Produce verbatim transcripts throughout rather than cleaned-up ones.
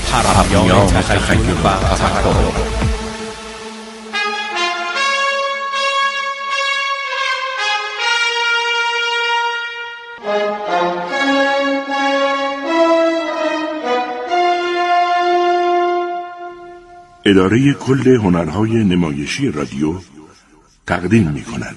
پرهمیان تخیل و تفکر. اداره کل هنرهای نمایشی رادیو تقدیم می کند.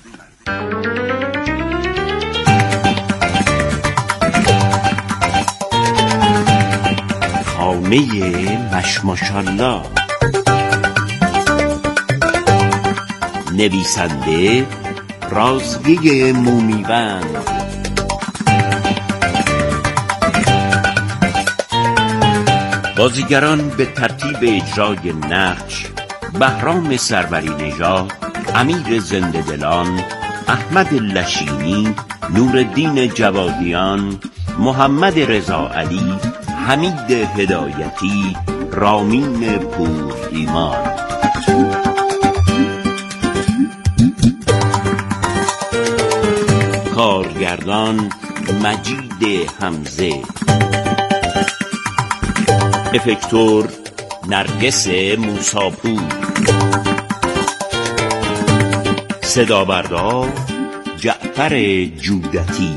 خانه مشماشالله. نویسنده رازگی مومیوند. بازیگران به ترتیب اجرای نقش: بهرام سروری نژاد، امیر زنده دلان، احمد لشینی، نورالدین جوادیان، محمد رضا علی، حمید هدایتی، رامین پور ایمان. کارگردان مجید حمزه. افکتور نرگس موساپور. صدا بردار جعفر جودتی.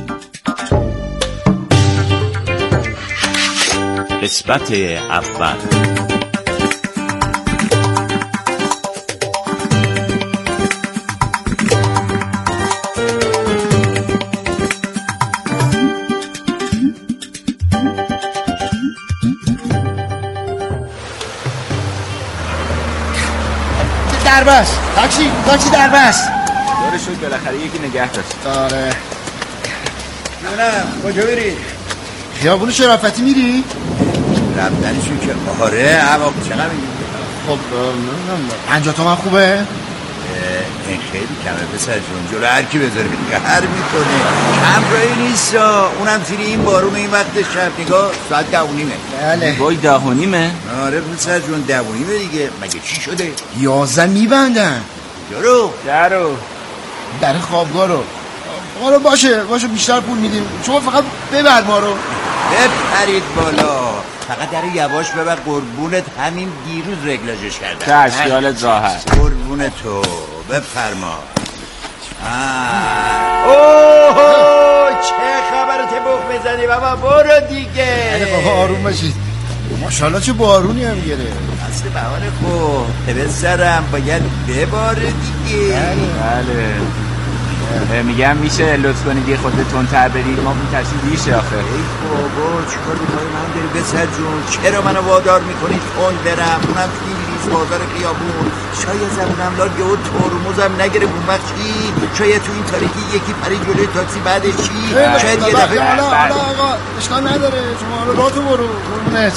قسمت اول. دربست تاکسی تاکسی دربست. داره شد بالاخره یکی نگه داشت. داره جونم کجا بری؟ خیابون شرافتی میری؟ رفتنشون که آره. هوا چقدر میگی؟ خب نمیدونم پنجاه تومن خوبه؟ این خیلی کمه پسر جون. جلو هر کی بذاره قهر میکنه. کم رایی نیست. اونم زیر این بارون این وقت شب نگاه ساعت ده و نیمه. بله وای ده و نیمه؟ آره پسر جون ده و نیمه دیگه. مگه چی شده؟ یازده میبندن. جارو جارو در خوابگاه رو. آره باشه باشه بیشتر پول میدیم. شما فقط ببر ما رو. بپرید بالا. فقط در یواش ببر قربونت. همین دیروز رگلاژش کردم. چه خیالت راحت. قربون تو بفرما. اوه چه خبرت بخ بزنی بابا. برو دیگه. بابا آروم باشید. ماشاءالله چه بارونی هم گره. اصل بهار خوب به سرم باید بباره دیگه. بله میگم میشه لطف کنید یه خورده تندتر برید. ما میترسیم دیشه آخه. ای بابا چیکار می‌کنی من داری بسر جون؟ چرا منو وادار میکنی تند برم؟ اونم توی بازار خیابون. شاید زبونم لال یهو ترمزم نگیره. اون وقت چی؟ شاید تو این تاریکی یکی پرید جلوی تاکسی بعدش چی؟ شاید یه دفعه حالا حالا آقا اشکال نداره. شما حالا راه تو برو قربونت.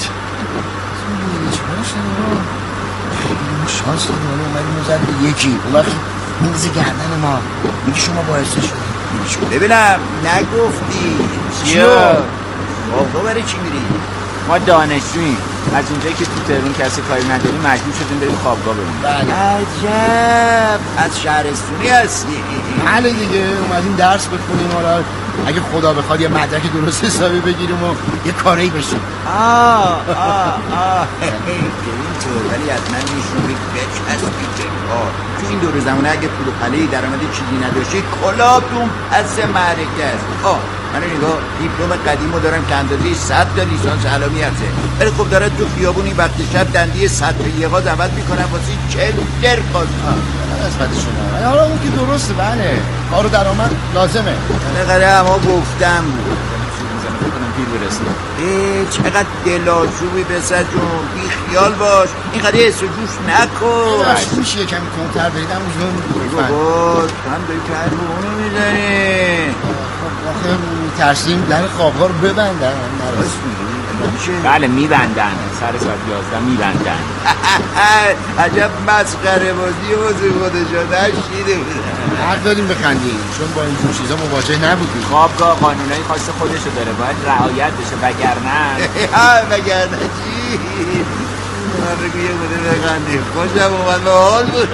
شانس داریم اومدیم و زد به یکی اون وقت میزه گردن ما میگه شما باعث شدید. ببینم نگفتی چیو؟ بابا برای چی میری؟ ما دانشجوییم. از اونجایی که تو تهران کسی کاری نداریم مجبور شدیم بریم خوابگاه بریم. بله عجب از شهرستونی هستی؟ بله دیگه اومدیم درس بخونیم. حالا اگه خدا بخواد یه مدرک درست حسابی بگیریم و یه کاری بشیم. آه آه آه اینطور. ولی حتما میشون بچسبی که تو این دور زمانه اگه پول و پله‌ای درآمد چیزی نداشتی کلابتون پس معرکه است. آه من نگاه دیپلم قدیمو دارم که اندازه صد تا لیسانس علمیته. ولی خب داره تو خیابون این وقت شب دنده صد تا یقا دعوت میکنم واسه چل درخواست. نسبت شما حالا اون که درسته. بله کار و درآمد لازمه. بالاخره اما گفتم بود پیر برسه. ای چقدر دلاشوبی پسر جون. بی خیال باش. این قضیه حس و جوش نکن. میشه کمی کنتر برید همون بابا تو هم داری که اونو میزنی. آخه میترسیم در خوابگاه رو ببندن. بله میبندن. سر ساعت یازده میبندن. عجب مسخره بازی واسه خودشا نشیده بودن. حق داریم بخندیم چون با اینجور چیزا مواجه نبودیم. خوابگاه قانونای خاص خودشو داره باید رعایت بشه وگرنه وگرنه چی؟ من رو یه بوده بخندیم. خوشم اومد به حال بود.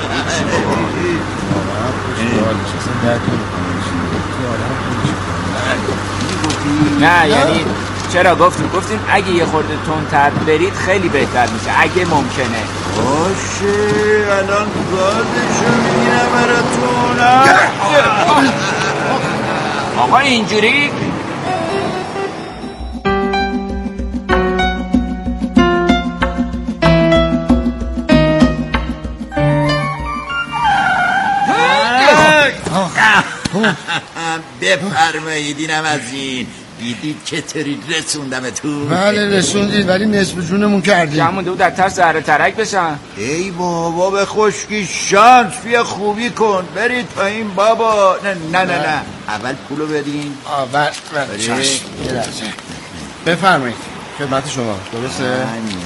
نه یعنی چرا گفتیم گفتیم اگه یه خورده تندتر برید خیلی بهتر میشه اگه ممکنه. باشه الان گازشو میگیرم براتون. آقا اینجوری بفرمایید اینم از این. دیدید چطوری رسوندمتون؟ بله رسوندید ولی نصف جونمون کردید. جمعونده بود در ترس زهره ترک بشن. ای بابا به خشکی شانس بیا خوبی کن برید پایین بابا. نه نه نه نه اول پولو بدین. آه بله بله چشم یه لحظه بفرمایید خدمت شما. درسته؟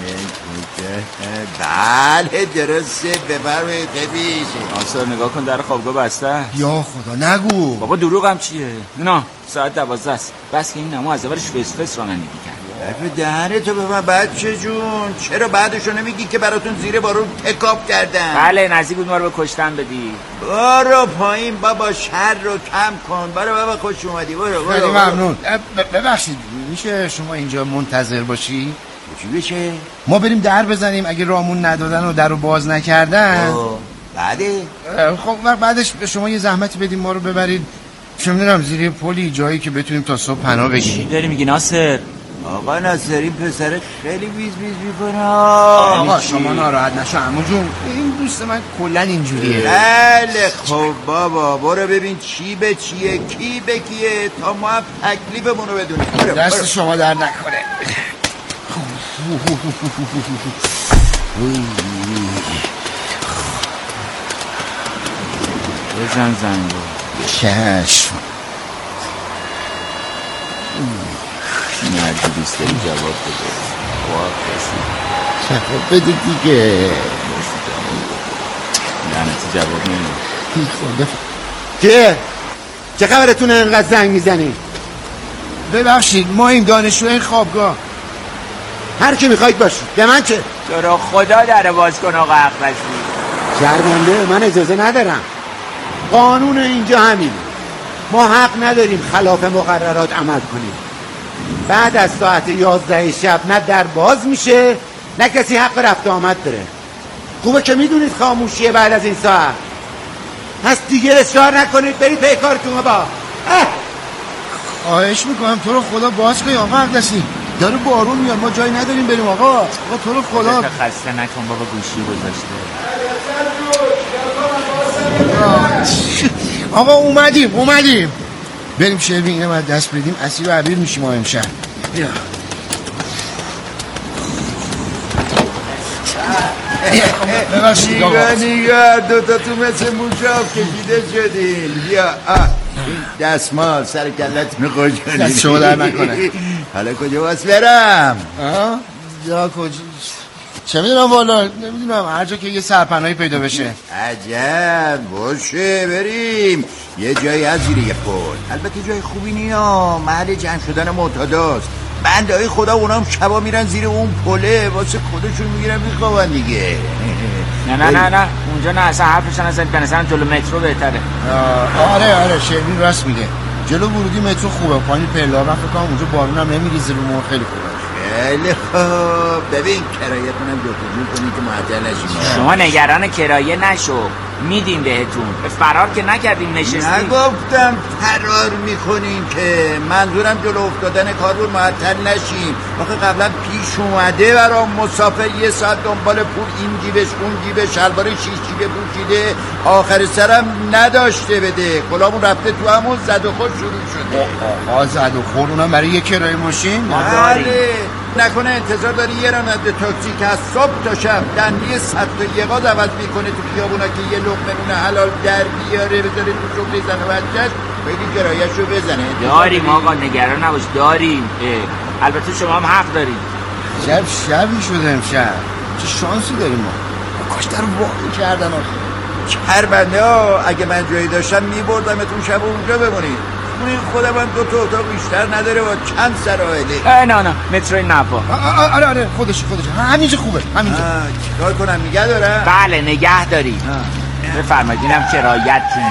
بله درسته بفرمایید. خیلی آسر نگاه کن در خوابگاه بسته. یا خدا نگو بابا دروغ هم چیه؟ نه ساعت دوازده است. بس که این نمو از اولش فس فس رانندگی کرد. حرف دهنتو به من بچه جون. چرا بعدشو نمیگی که براتون زیر بارون تکاب کردن؟ بله نزدیک بود ما رو به کشتن بدی. برو پایین بابا شر رو کم کن. برو بابا خوش اومدی. برو برو. خیلی ممنون. ببخشید میشه شما اینجا منتظر باشی؟ چی بشه؟ ما بریم در بزنیم اگه رامون ندادن و در رو باز نکردن. بعده؟ خب بعدش به شما یه زحمتی بدیم ما رو ببرید چه میدونم زیر پلی جایی که بتونیم تا صبح پناه بگیریم. چی داری میگی ناصر؟ آقا ناصر این پسر خیلی بیز بیز میکنه. آقا شما ناراحت نشو عمو جون این دوست من کلا اینجوریه. بله خب بابا برو ببین چی به چیه کی به کیه تا ما هم تکلیفمون رو بدونیم. دست شما در نکنه. بزن زنگو. چشم مردی بیست داری جواب بده. جواب بده دیگه. لعنتی جواب نمیده. که چه خبرتونه انقدر زنگ میزنی؟ ببخشید ما این دانشجو این خوابگاه. هر کی میخواید باشید به من چه؟ تو خدا در باز کن آقا اقبسی. شرمنده من اجازه ندارم. قانون اینجا همینه. ما حق نداریم خلاف مقررات عمل کنیم. بعد از ساعت یازده شب نه در باز میشه نه کسی حق رفت آمد داره. خوبه که میدونید خاموشیه بعد از این ساعت. پس دیگه اصرار نکنید برید پی کارتون با. خواهش میکنم تو رو خدا باز کنی آقا اقدسی. داره بارون میاد ما جایی نداریم بریم آقا. آقا تو رو خدا خسته نکن بابا گوشی گذاشته. آقا اومدیم اومدیم بریم شروین اینه باید دست بدیم اسیر و عبیر میشیم ما امشب. بیا ببخشید نیگه نیگه دوتا تو مثل موشاف کشیده شدین. بیا دستمال سر کلت میخوش کنید. دست شما در نکنه. حالا کجا باز برم؟ جا کجا چه میدونم والا نمیدونم هر جا که یه سرپناهی پیدا بشه. عجب باشه بریم یه جایی از زیر یه پل. البته جای خوبی نیا محل جمع شدن معتاداست. بنده های خدا اونام شبا میرن زیر اون پله واسه خودشون میگیرن میخوابن دیگه. نه نه نه نه اونجا نه اصلا حرفشن اصلا به نظرم جلو مترو بهتره. آره آره شیرین راست میگه جلو ورودی مترو خوبه پایین پلا من فکر کنم اونجا بارون هم نمیریزه رو مون خیلی خوبه. خیلی خوب ببین کرایه‌تونم جفتجور کنید که معطل نشیم. شما نگران کرایه نشو میدیم بهتون. فرار که نکردیم نشستیم. نگفتم فرار میکنیم که منظورم جلو افتادن کار رو معطل نشیم. آخه قبلا پیش اومده برام مسافر یه ساعت دنبال پول این جیبش اون جیبش شلوار شیش جیبه پوشیده آخر سرم نداشته بده کلامون رفته تو همون زد و خور شروع شده. آقا زد و خور اونم برای یه کرایه ماشین؟ بله نکنه انتظار داری یه راننده تاکسی که از صبح تا شب دنده صد تا یقاز عوض میکنه تو خیابونا که یه لقمه نون حلال در بیاره بذاره تو شغل زن و بچه‌ش بگی کرایه‌شو بزنه. داریم آقا نگران نباش داریم. البته شما هم حق داریم. شب شبی شده امشب چه شانسی داریم ما. کاش در واقع کردن آخه. هر بنده ها اگه من جایی داشتم میبردمتون شب اونجا بمونید. اون خودم هم دو تا اتاق بیشتر نداره با چند سرایله. نه نه مترو نپا. آره آره خودش خودش همینجا خوبه همینجا. چیکار کنم نگه دارم؟ بله نگه داری. بفرمایید اینم کرایتون.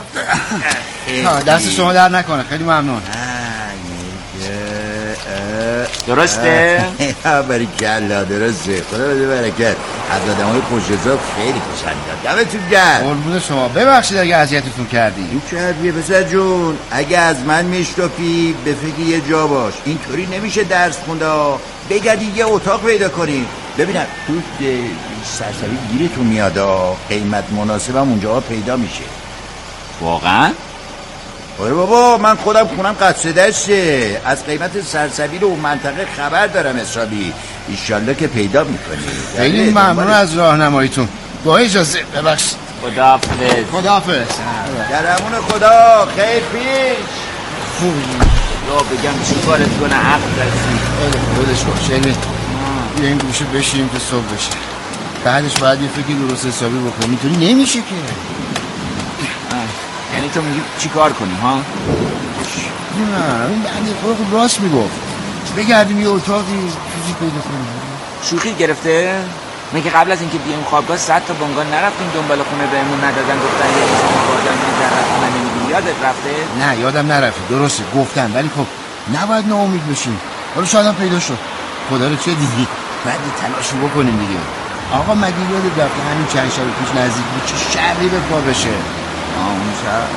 دست شما در نکنه خیلی ممنون. درسته؟ باریکلا درسته. خدا بده برکت. از آدمای خوش حساب خیلی خوشم میاد. دمتون گرم. قربون شما. ببخشید اگه اذیتتون کردیم. این چه حرفیه پسر جون؟ اگه از من میشتافی به فکر یه جا باش. اینطوری نمیشه درس خونده. بگردی یه اتاق پیدا کنی. ببینم تو سرسری گیرتون میاد. قیمت مناسبم اونجا پیدا میشه. واقعا؟ آره بابا من خودم خونم قصد دسته. از قیمت سرسبیل و منطقه خبر دارم حسابی. ایشالله که پیدا میکنی. خیلی ممنون از راهنماییتون. با اجازه ببخشید. خداحافظ. خداحافظ. درمون خدا خیر پیش. یا بگم چی کارت کنه عقل رسید. خیلی خودش باشه. یعنی یه این گوشه بشیم که صبح بشه. بعدش باید یه فکری درست حسابی بکنی. اینطوری نمیشه که. یعنی تو میگی چی کار کنیم ها؟ نه این بنده خود خود راست میگفت. بگردیم یه اتاقی چیزی پیدا کنیم. شوخی گرفته؟ میگه قبل از اینکه بیایم خوابگاه صد تا بنگاه نرفتیم دنبال خونه بهمون ندادن گفتن یه انسان بادم در رفت من نمیدونی یادت رفته؟ نه یادم نرفته درسته گفتن ولی خب نباید ناامید بشیم. حالا شاید هم پیدا شد. خدا رو چه دیدی؟ بعد تلاش رو بکنیم دیگه. آقا مگه یادت رفته همین چند شب پیش نزدیک بود چه شری به پا بشه؟ آه اون شب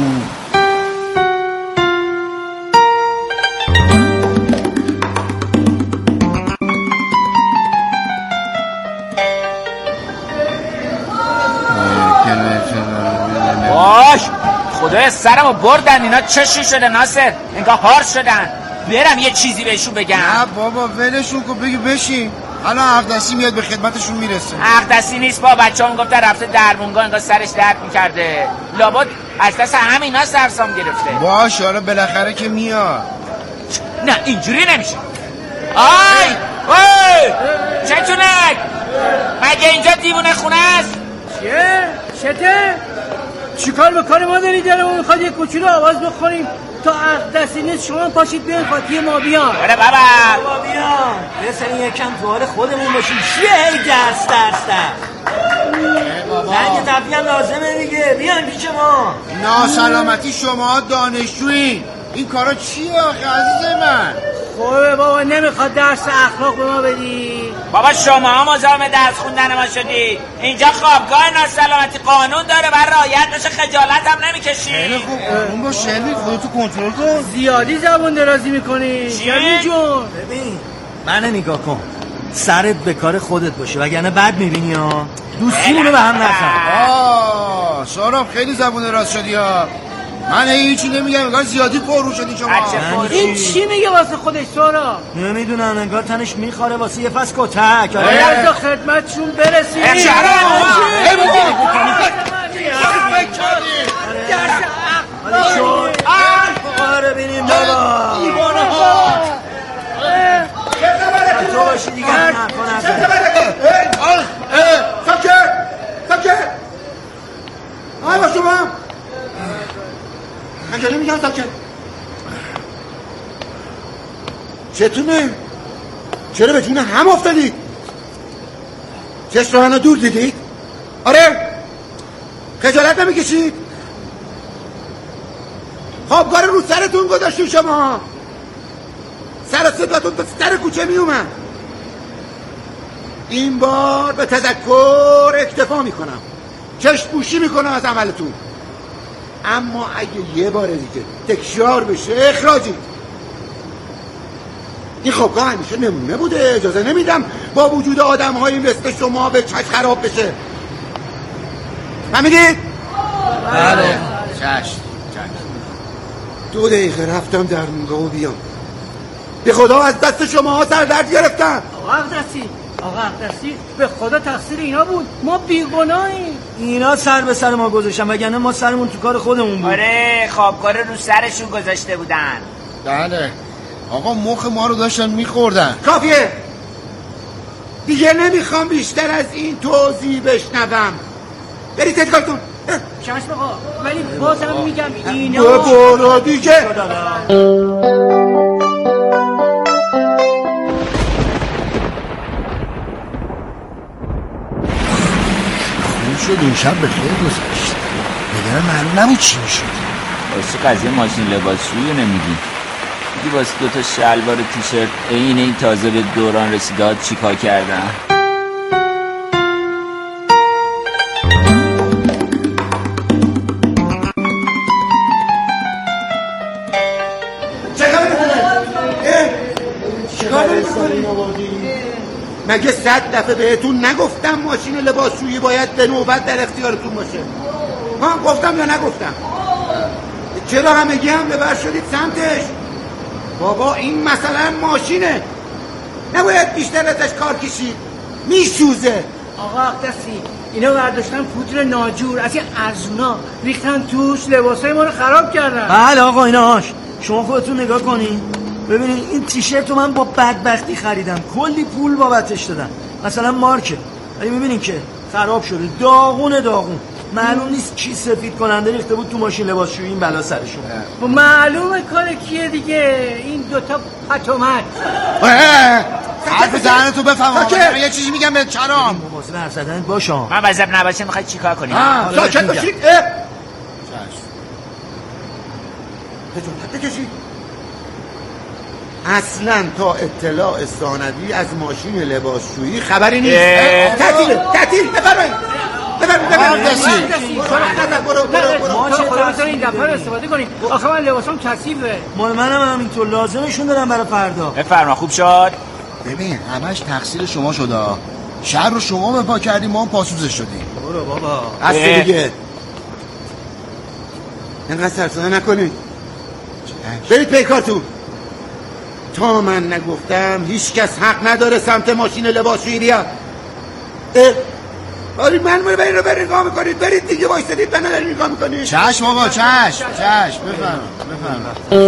باش خدای سرمو بردن اینا چشی شده ناصر انگاه هار شدن. برم یه چیزی بهشون بگم. نه بابا ولشون کن بگی بشین. الان عقدسی میاد به خدمتشون میرسه. عقدسی نیست با بچه هم گفته رفته درمونگاه انگاه سرش درد میکرده. لابد از دست همینا سرسام گرفته. باش حالا بالاخره که میاد. نه اینجوری نمیشه. آی اوی چتونک مگه اینجا دیوونه خونه است؟ چیه؟ چته؟ چیکار بکار ما داری دارم میخواد یک کوچولو آواز بخوریم تا عقد دستی نیست شما پاشید بیان خاطی ما بیان. بره بابا ما بیان بسنی یکم تو حال خودمون باشیم. چیه هی درس درس درس زنگ تفریح هم لازمه دیگه. بیان پیش ما. ناسلامتی شما دانشجویین این کارا چیه آخه عزیز من؟ خوبه بابا نمیخواد درس اخلاق به ما بدی. بابا شما هم مزاحم درس خوندن ما شدی. اینجا خوابگاه ناسلامتی قانون داره بر رعایت بشه. خجالت هم نمیکشی. خیلی خوب اون با شلوی خودتو کنترل کن. زیادی زبون درازی میکنی شلوی جون. ببین من نگاه کن سرت به کار خودت باشه وگرنه بد میبینی ها. دوستیمونو به هم نخن. آه ساراب خیلی زبون راست شدی ها. من هیچی نمیگم انگار زیادی پررو شدی شما. این چی میگه واسه خودش سارا؟ نمیدونم انگار تنش میخواره واسه یه فس کتک. باید تا خدمتشون برسیم. آره بینیم بابا تو باشی دیگه نکنم. ساکت ساکت آی با شما خجاله میگم ساکت. چتونه؟ چرا به جون هم افتادید؟ چشم رو دور دیدید؟ آره؟ خجالت نمیکشید؟ خوابگاه رو سرتون گذاشتون شما. سر صداتون به سر کوچه می اومد. این بار به تذکر اکتفا میکنم. چشم پوشی میکنم از عملتون. اما اگه یه بار دیگه تکرار بشه اخراجید. این خوابگاه همیشه نمونه بوده. اجازه نمیدم با وجود آدم هایی مثل شما به چشم خراب بشه. فهمیدید؟ بله چشم. دو دقیقه رفتم در مونگاه و بیام. به خدا از دست شما سردرد گرفتم. آقا اقدسی آقا اقدسی به خدا تقصیر اینا بود. ما بیگناهیم. اینا سر به سر ما گذاشتن وگرنه ما سرمون تو کار خودمون بود. آره خوابگاه رو سرشون گذاشته بودن. بله آقا مخ ما رو داشتن میخوردن. کافیه دیگه. نمیخوام بیشتر از این توضیح بشنوم. برید تدکارتون. چشم آقا ولی بازم میگم اینا برو دیگه. خوب شد این شب به خیر گذاشت. بگرم معلوم نبود چی میشد. واسه قضیه ماشین لباسشویی نمیگی؟ دیدی واسه دوتا شلوار تیشرت این این تازه به دوران رسیداد چیکار کردن؟ مگه صد دفعه بهتون نگفتم ماشین لباسشویی باید به نوبت در اختیارتون باشه؟ ها گفتم یا نگفتم؟ چرا همگی هم ببر شدید سمتش؟ بابا این مثلا ماشینه، نباید بیشتر ازش کار کشید، میشوزه. آقا اقدسی اینا برداشتن پودر ناجور از این ارزونا ریختن توش، لباسای ما رو خراب کردن. بله آقا ایناش شما خودتون نگاه کنین ببینید این تیشرت رو من با بدبختی خریدم، کلی پول بابتش دادم، مثلا مارکه، ولی میبینین که خراب شده، داغونه داغون، معلوم نیست کی سفید کننده ریخته بود تو ماشین لباسشویی این بلا سرشون. معلومه کار کیه دیگه، این دوتا پتومت. حرف زنتو بفهم یه چیزی میگم به چرام مواظب حرف زدنت باشم. من وظیفه نباشه میخوای چیکار کنی؟ ساکت باشید. بکشید. اصلا تا اطلاع ثانوی از ماشین لباسشویی خبری نیست. تعطیل تعطیل بفرمایید بفرمایید ما چه طرف این دفعه استفاده کنیم؟ آخه من لباسام کثیفه. مال منم همینطور، لازمشون دارم برای فردا. بفرما. خوب شد. ببین همش تقصیر شما شده، شهر رو شما به پا کردیم، ما هم پاسوزش شدیم. برو بابا اصلا دیگه اینقدر سرسانه نکنید، برید پیکارتون. تا من نگفتم هیچ کس حق نداره سمت ماشین لباسشویی بیاد. برید من برید برید برید نگاه میکنید، برید دیگه وایسادید بنا دارید نگاه میکنید. چشم آقا چشم چشم بفرم بفرم.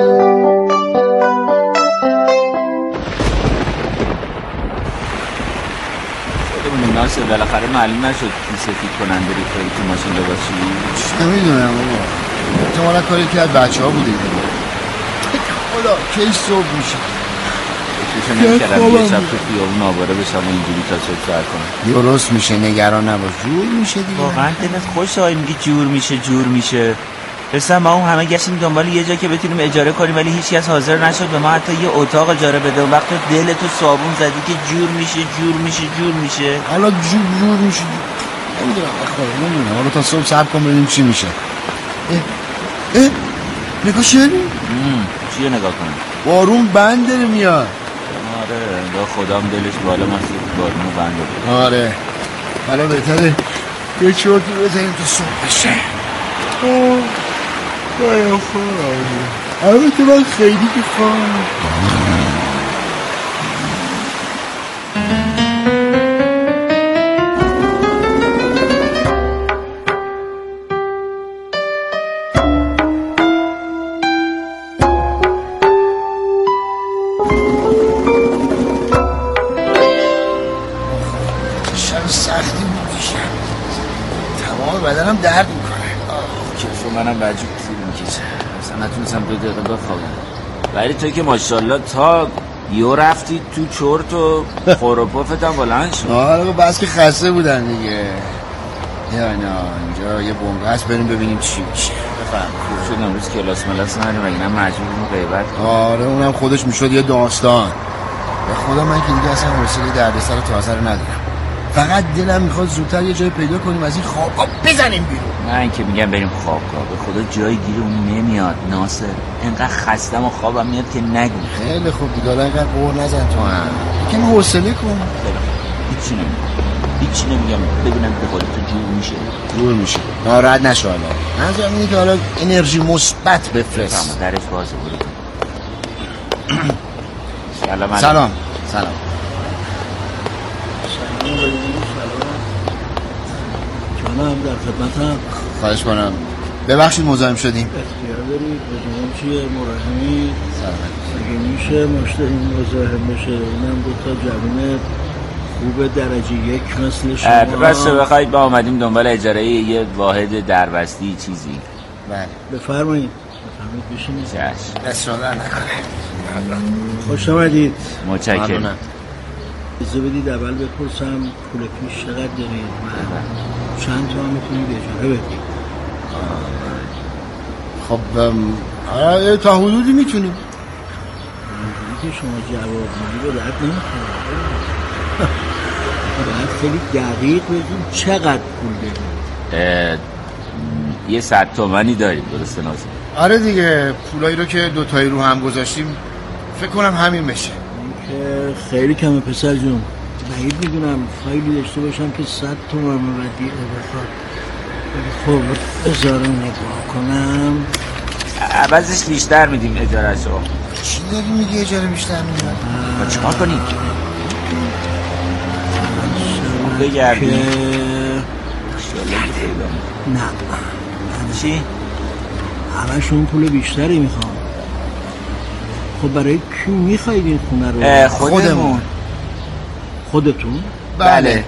خودمون ناصر بالاخره معلوم نشد کی سفید کننده ریخته تو ماشین لباسشویی. نمیدونم بابا، احتمالا کاری که از بچه ها بوده. خدا کی صبح میشه؟ چشم نمی‌کردم یه شب تو خیابون آواره بشم و اینجوری تا صبح سر کنم. درست میشه، نگران نباش، جور میشه دیگه. واقعا دلت خوش آقای میگی جور میشه جور میشه. رسم ما هم همه گشتیم دنبال یه جا که بتونیم اجاره کنیم ولی هیچ کس حاضر نشد به ما حتی یه اتاق اجاره بده. وقت دلتو صابون زدی که جور میشه جور میشه جور میشه. حالا جور جور میشه. نمیدونم بخواه نمیدونم حالا تا صبح صبر کن ببینیم چی میشه. اه اه نگاه شدی؟ چیه نگاه کنم؟ بارون بند داره میاد. آره دا خدام دلش بالا مست بارونو بند داره. آره حالا بهتره یه چورتی بزنیم تو صبح بشه. اوه باید خواهم البته من خیلی که خواهم. بدنم درد میکنه. کفو منم بجوب تیر میکشه، اصلا نتونستم دو دقیقه بخوابم. ولی توی که ماشاءالله تا یو رفتی تو چرت و خوروپافت هم بلند شد. آره بس که خسته بودن دیگه. یا نه اینجا یه بونگه هست بریم ببینیم چی میشه. بفهم خوب شد امروز کلاس ملاس نداریم اگه نه مجبوریم غیبت. آره اونم خودش میشد یه داستان. به خدا من که دیگه اصلا حوصله دردسر تازه رو ندارم. فقط دلم میخواد زودتر یه جای پیدا کنیم از این خوابگاه بزنیم بیرون. من که میگم بریم خوابگاه به خدا جای گیرمون نمیاد ناصر. انقدر خستم و خوابم میاد که نگو. خیلی خوب دیگه حالا اینقدر قهر نزن تو هم. یکم حوصله کن. هیچی نمیگم هیچی نمیگم ببینم به خودت جور میشه. جور میشه. ناراحت نشو حالا. منظورم اینه که حالا انرژی مثبت بفرست. تمام درش بازه برو. سلام سلام سلام. جانم در خدمتم. خواهش کنم ببخشید مزاحم شدیم. اختیار دارید. مزاحم چیه؟ مراهمی اگه میشه مشتری مزاحم بشه. اینم دوتا جوون خوب درجه یک مثل شما. راست بخواید با آمدیم دنبال اجاره یه واحد دربستی چیزی. بله بفرمایید بفرمایید بشینید. چشم اصرار نکنه. خوش آمدید. متشکرم. اجازه بدید اول بپرسم پول پیش چقدر دارید؟ چند تا میتونید اجاره بدید؟ خب آره تا حدودی میتونیم. که شما جواب میدی رو رد نمیخواه. باید خیلی دقیق بگیم چقدر پول بدیم. یه صد تومنی داریم درسته نازم؟ آره دیگه، پولایی رو که دوتایی رو هم گذاشتیم فکر کنم همین بشه. این که خیلی کمه پسر جون. بعید میدونم فایلی داشته باشم که صد تومن ردیعه بخواد. خب بذارم نگاه کنم. عوضش بیشتر میدیم اجارهش رو. چی داری میگی اجاره بیشتر میدیم؟ با چیکار کنیم؟ بگردیم نه. چی؟ همشون پول بیشتری میخوام. خب برای کی میخواید این خونه رو؟ خودمون. خودتون؟ بله.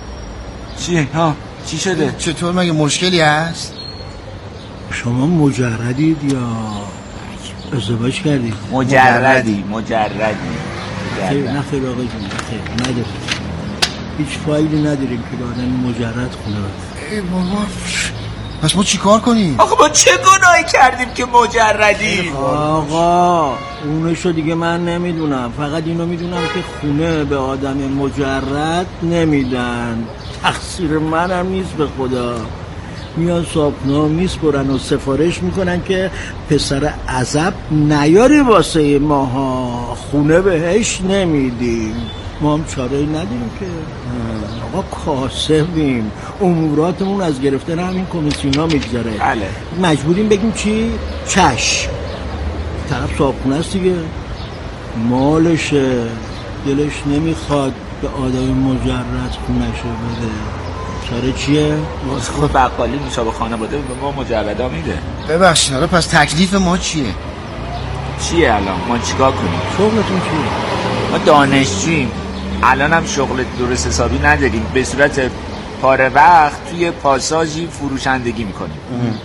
چی؟ ها چی شده؟ چطور، مگه مشکلی هست؟ شما مجردید یا ازدواج کردید؟ مجردی مجردی خیر نه خیر آقا جون، خیر نداریم، هیچ فایلی نداریم که به آدم مجرد خونه بده. ای بابا، پس ما چی کار کنیم؟ آخه ما چه گناهی کردیم که مجردیم؟ آقا اونشو دیگه من نمیدونم، فقط اینو میدونم که خونه به آدم مجرد نمیدن. تقصیر منم نیست به خدا. میان صاحبنامه میسپرن و سفارش میکنن که پسر عزب نیاری واسه ماها، خونه بهش نمیدیم. ما هم چاره ندیم که آقا کاسبیم، اموراتمون از گرفتن همین کمیسیونا میگذره. بله. مجبوریم بگیم چی؟ چش. طرف صاحبخونه است دیگه، مالشه، دلش نمیخواد به آدم مجرد خونهشو بده. چاره چیه؟ خب بقالی نوشابه خانواده به ما مجردا میده. ببخشید حالا پس تکلیف ما چیه؟ چیه الان؟ ما چیکار کنیم؟ شغلتون چیه؟ ما دانشجوییم، الان هم شغل درست حسابی نداریم، به صورت پاره وقت توی پاساژی فروشندگی میکنیم.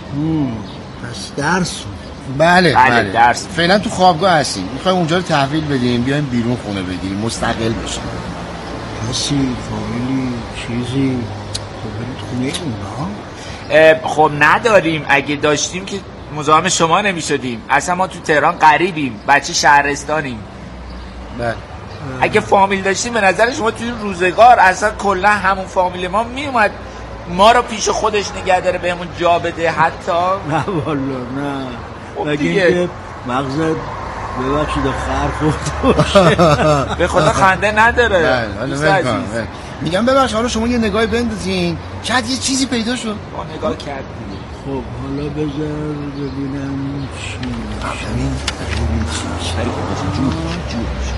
پس درس؟ بله بله, بله. درس. فعلا تو خوابگاه هستیم، میخوایم اونجا رو تحویل بدیم بیایم بیرون خونه بدیم، مستقل بشیم. کسی فامیلی چیزی خونه اونا؟ خب نداریم، اگه داشتیم که مزاحم شما نمیشدیم. اصلا ما تو تهران غریبیم، بچه شهرستانیم. بله. اگه فامیل داشتیم به نظر شما توی روزگار اصلا کلا همون فامیل ما میومد ما رو پیش خودش نگه داره، بهمون جا بده حتی؟ نه والا نه. خب مگه دیگه اینکه مغزت ببخشید خر خورده باشه. به خدا خنده نداره. بله میگم ببخش، حالا شما یه نگاهی بندازین، شاید یه چیزی پیدا شد. ما نگاه کردیم. خب حالا بذار ببینم چی ببین ببین چی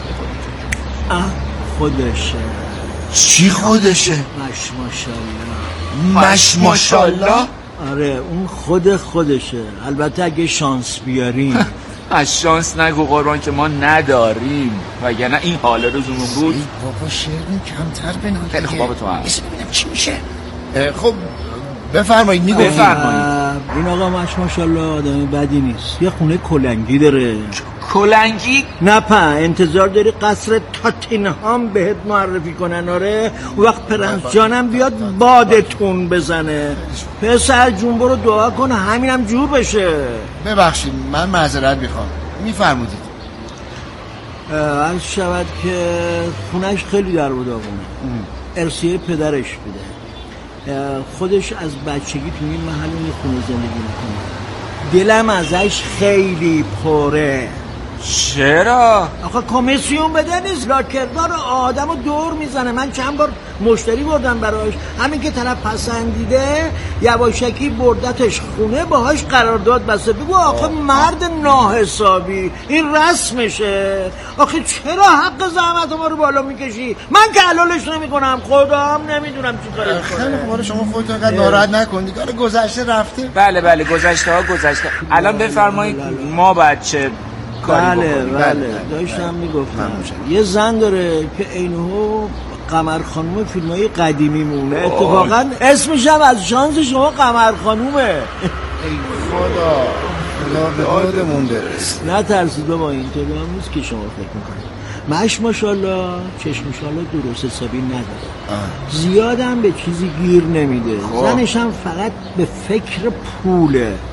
آه خودشه. چی خودشه؟ مش ماشالله. مش ماشالله؟ آره اون خود خودشه، البته اگه شانس بیاریم. از شانس نگو قربان که ما نداریم، وگرنه این حال روزمون بود. بابا شیرین کمتر بنام. خیلی خوب بابا تو هم ببینم چی میشه. خب بفرمایید میگفتید. بفرمایید. این آقا مش ماشالله آدم بدی نیست، یه خونه کلنگی داره. کلنگی؟ نه پا انتظار داری قصر تاتینهام بهت معرفی کنن؟ آره وقت پرنس جانم بیاد بادتون بزنه. پسر جون برو دعا کن همینم جور بشه. ببخشید من معذرت میخوام، میفرمودید. عرض شود که خونش خیلی در و داغونه، ارثیه پدرش بوده، خودش از بچگی تو این محل این خونه زندگی میکنه. دلم ازش خیلی پره. چرا؟ آخه کمیسیون بده نیست، لاکردار آدم رو دور میزنه. من چند بار مشتری بردم براش، همین که طرف پسندیده یواشکی بردتش خونه، باهاش قرارداد بسته. بگو آخه مرد ناحسابی، این رسمشه. آخه چرا حق زحمت ما رو بالا میکشی؟ من که حلالش نمیکنم، خدا هم نمیدونم چی کاری کنم. خیلی خوبه شما خودتون انقدر ناراحت نکنید، آره گذشته رفته. بله بله گذشته ها گذشته. الان بفرمایید ما بچه بله بله داشتم میگفتم یه زن داره که اینو قمر خانوم فیلم های قدیمی مونه. اتفاقا اسمش هم از شانس شما قمر خانومه. ای خدا خدا به خودمون برس. نه ترسید با اینطوری هم نیست که شما فکر میکنید. مش ماشالله چشمشالله درست حسابی نداره، زیادم به چیزی گیر نمیده. زنش هم فقط به فکر پوله.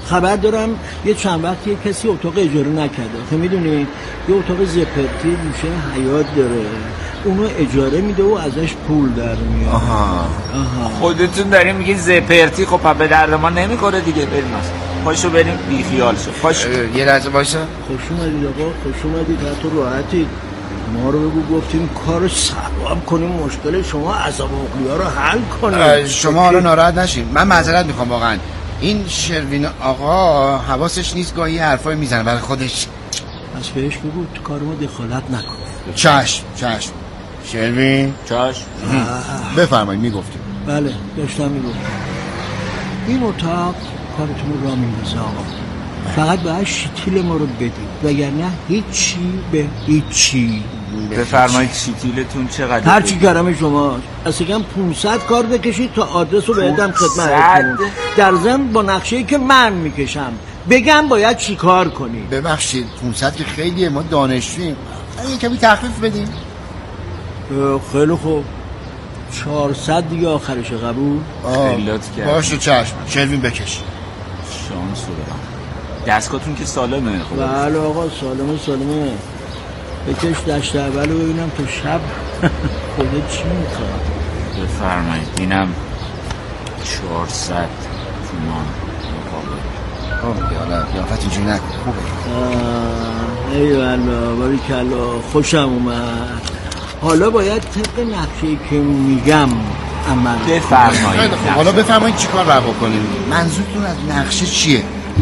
خبر دارم یه چند وقت یه کسی اتاق اجاره نکرده. خب میدونی یه اتاق زپرتی گوشه حیاط داره، اونو اجاره میده و ازش پول در میاد. آها. آها. خودتون داریم میگین زپرتی، خب به درد ما نمیخوره دیگه. بریم اصلا پاشو بریم بی خیال شو. پاشو. یه لحظه وایسا. خوش اومدید آقا، خوش اومدید. تو راحتید. ما رو بگو گفتیم کارو سباب کنیم، مشکل شما عذاب اقلیا رو حل کنیم. شما حالا ناراحت نشین، من معذرت میخوام واقعا. این شروین آقا حواسش نیست، گاهی حرفای میزنه برای خودش. پس بهش بگو تو کار ما دخالت نکن. چشم چشم. شروین چشم. بفرمایید. میگفتیم. بله داشتم میگفتم. این اتاق کارتون رو را میندازه آقا، فقط باید شیتیل ما رو بدید وگرنه هیچی به هیچی. بفرمایید شیتیلتون چقدر؟ هر چی گرم شما. اصلا پونصد کار بکشید تا آدرس رو بهدم خدمتتون، در ضمن با نقشه‌ای که من میکشم بگم باید چی کار کنی. ببخشید پونصد که خیلیه، ما دانشجوییم، یه کمی تخفیف بدیم. خیلی خوب، چهارصد دیگه آخرش. قبول؟ خیلات کرد. باشه چشم. شروین بکش. شانس رو برم. دستگاهتون که سالمه. خب بله آقا سالمه سالمه. بکش دشت اول رو ببینم تو شب خودت چی میخواد. بفرمایید. اینم چهارصد تومان مقابل. آه یالا قیافت اینجوری نکن. خوبه. ای والا باریکلا، خوشم اومد. حالا باید طبق نقشه‌ای که میگم عمل بفرمایید. حالا بفرمایید چی کار روا کنیم. منظورتون از نقشه چیه؟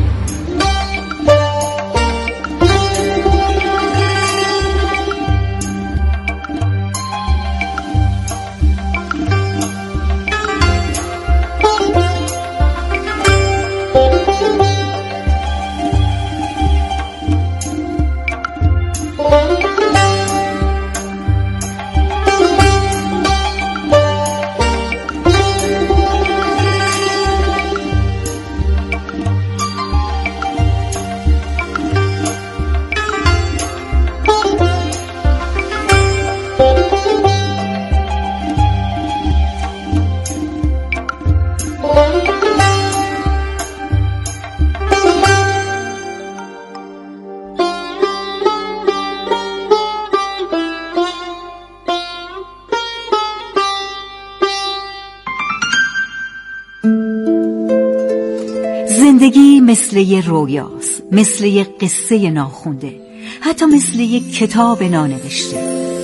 زندگی مثل یه رویاست، مثل یه قصه ناخونده، حتی مثل یه کتاب نانوشته.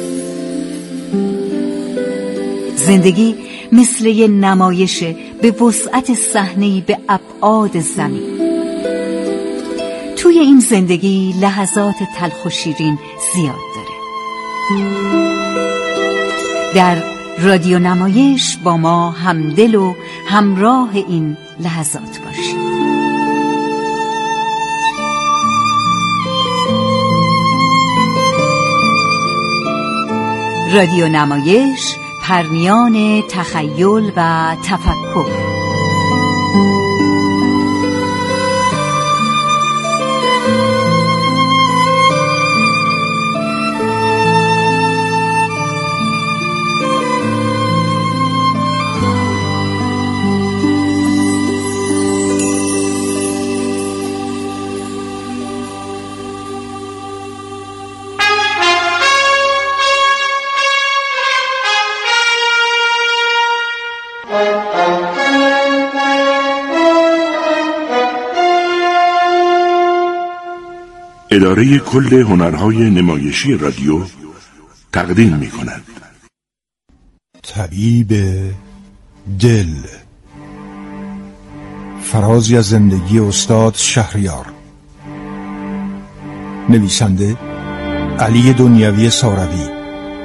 زندگی مثل یه نمایش به وسعت صحنه‌ای به ابعاد زمین. توی این زندگی لحظات تلخ و شیرین زیاد داره. در رادیو نمایش با ما همدل و همراه این لحظات باشید. رادیو نمایش، پرمیان تخیل و تفکر. اداره کل هنرهای نمایشی رادیو تقدیم می کند. طبیب دل، فرازی از زندگی استاد شهریار. نویسنده علی دنیوی ساروی.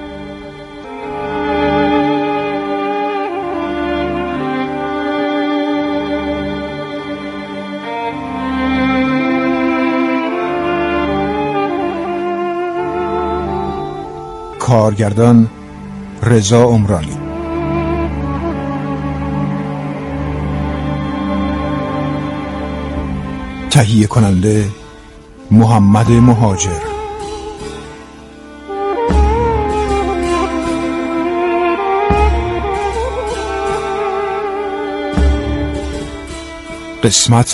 کارگردان رضا عمرانی. تهیه کننده محمد مهاجر. قسمت